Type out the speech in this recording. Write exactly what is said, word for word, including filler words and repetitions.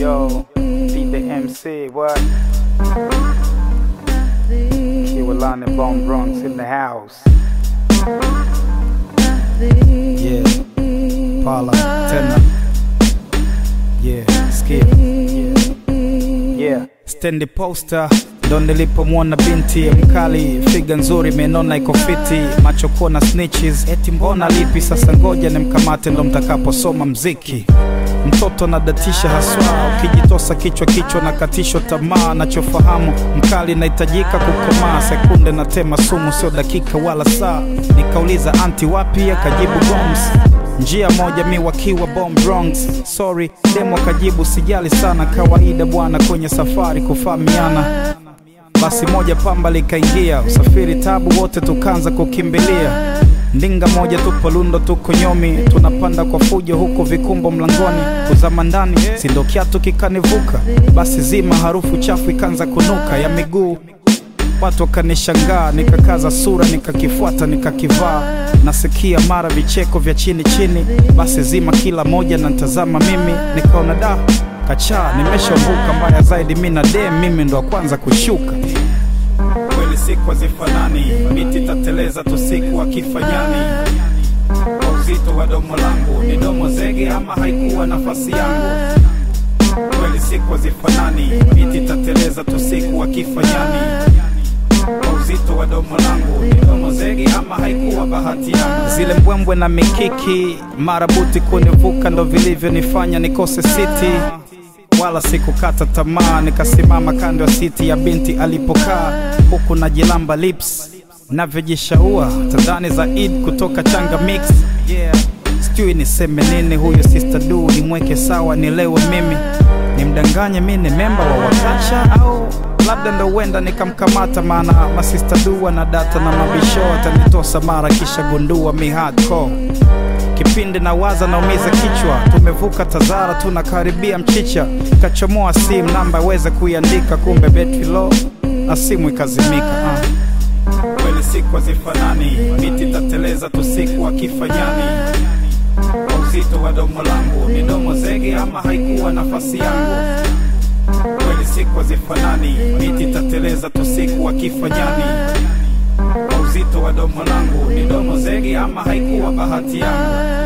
Yo, be the M C, what? Kiwalani Bomb Bronx in the house. Yeah, Paula, tena. Yeah, skip. Yeah, yeah. Stendi poster ndo nilipomwona binti mkali, figa nzuri, menona iko fiti, macho kona snitches, eti mbona lipi? Sasa ngoja nimkamate ndo mtakaposoma mziki. Mtoto na datisha haswa, ukijitosa kichwa kichwa na katisho tamaa. Nachofahamu mkali nahitajika kukomaa, sekunde na tema sumu, sio dakika wala saa. Nikauliza anti wapi, akajibu bombs. Njia moja mi wakiwa Bomb Bronx. Sorry, demo kajibu sijali sana, kawaida bwana kwenye safari kufahamiana. Basi moja pamba likaingia, usafiri tabu wote tukanza kukimbilia. Ndinga moja tupo Lundo tuko Nyomi, tunapanda kwa fujo huko Vikumbo mlangoni. Kuzama ndani sindo kiatu kikanivuka, basi zima harufu chafu ikanza kunuka ya miguu. Watu wakanishangaa, nikakaza sura, nikakifuata, nikakivaa. Nasikia mara vicheko vya chini chini, basi zima kila moja na nitazama mimi. Nikaona da, kacha, nimeshambuka. Mbaya zaidi mina dem, mimi ndo kwanza kushuka. Kweli siku hazifanani, miti tateleza tu siku akifanyani. Kwa uzito wa domo langu, ni domo zege ama haikuwa nafasi yangu. Kweli siku hazifanani, miti tateleza tu siku akifanyani. Kwa uzito wa domo langu, ni domo zege ama haikuwa bahati yangu. Zile mbwembwe na mikiki, marabuti kunivuka ndo vilivyo nifanya nikose city. Wala sikukata tamaa, nikasimama kando ya siti ya binti alipokaa, huku na jilamba lips navyojishaua, tadhani za Eid kutoka Changa Mix. Yeah, sijui niseme nini, huyo sister du nimweke sawa, nilewe mimi nimdanganye mimi ni member wa Wakacha, au labda ndo wenda nikamkamata, maana ma sister du wana data na mabisho, atanitosa mara kisha gundua mi hardcore. Kipindi na waza na umiza kichwa, tumevuka Tazara tunakaribia Mchicha. Kachomoa simu namba weze kuiandika, kumbe battery low na simu ikazimika. uh. Kweli siku hazifanani, miti tateleza tu siku akifanyani. Kwa uzito wa domo langu, ni domo zege ama haikuwa nafasi yangu. Kweli siku hazifanani, miti tateleza tu siku akifanyani. Kwa uzito wa domo langu, ni domo zege ama haikuwa bahati yangu.